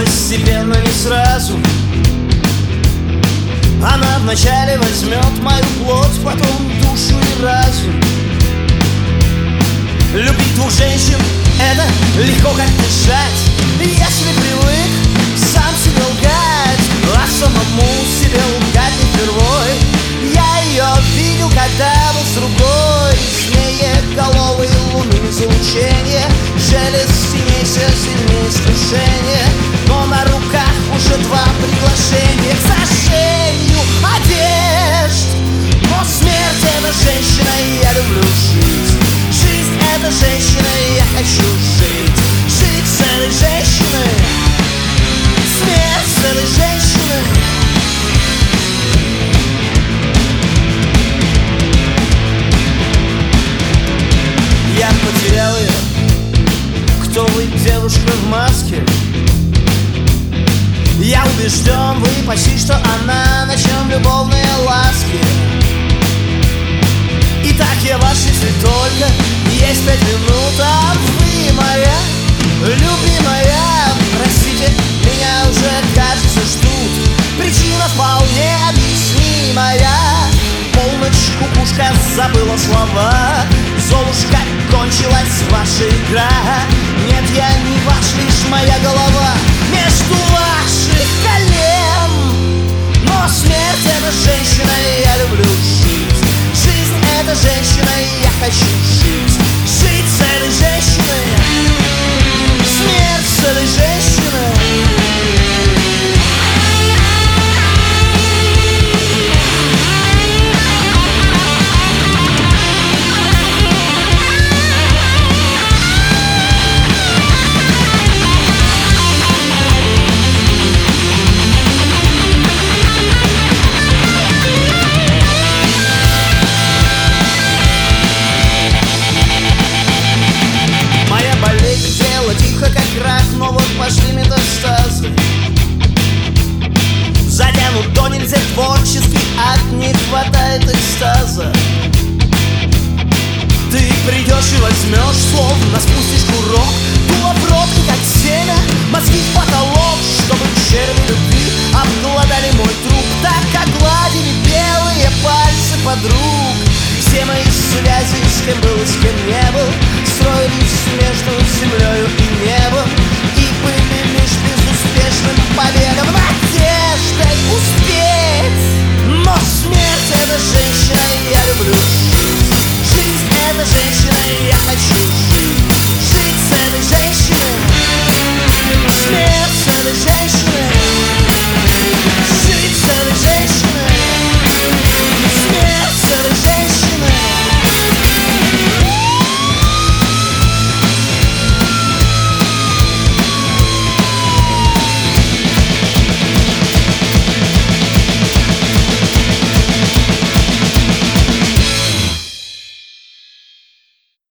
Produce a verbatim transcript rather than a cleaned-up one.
постепенно, не сразу. Она вначале возьмет мою плоть, потом душу и разум. Любить двух женщин — это легко как дышать, если привык сам себе лгать, а самому себе лгать не впервой. Я ее видел, когда был с другой. Змееголовой луны излучение, шелест синей, все сильнее скрушение. Но на руках уже два приглашения к сожжению одежд. Но смерть — это женщина, и я люблю жить. Жизнь — это женщина, и я хочу жить. Жить с этой женщиной, смерть с этой женщиной. Я потерял ее. Кто вы, девушка в маске? Я убежден, вы почти что она, на чем любовные ласки. Итак, я ваш, если только есть пять минут, а вы моя любимая. Простите, меня уже, кажется, ждут. Причина вполне объяснимая. Полночь, кукушка забыла слова. Золушка, кончилась ваша игра. Нет, я не ваш, лишь моя голова между ваших колен. Но смерть — это женщина, и я люблю жить. Жизнь — это женщина, и я хочу жить. Жить с этой женщиной, смерть с этой женщиной. Как рак, но вот пошли метастазы. Затянут до нельзя творческий акт, не хватает экстаза. Ты придешь и возьмешь, словно спустишь курок, дуло в рот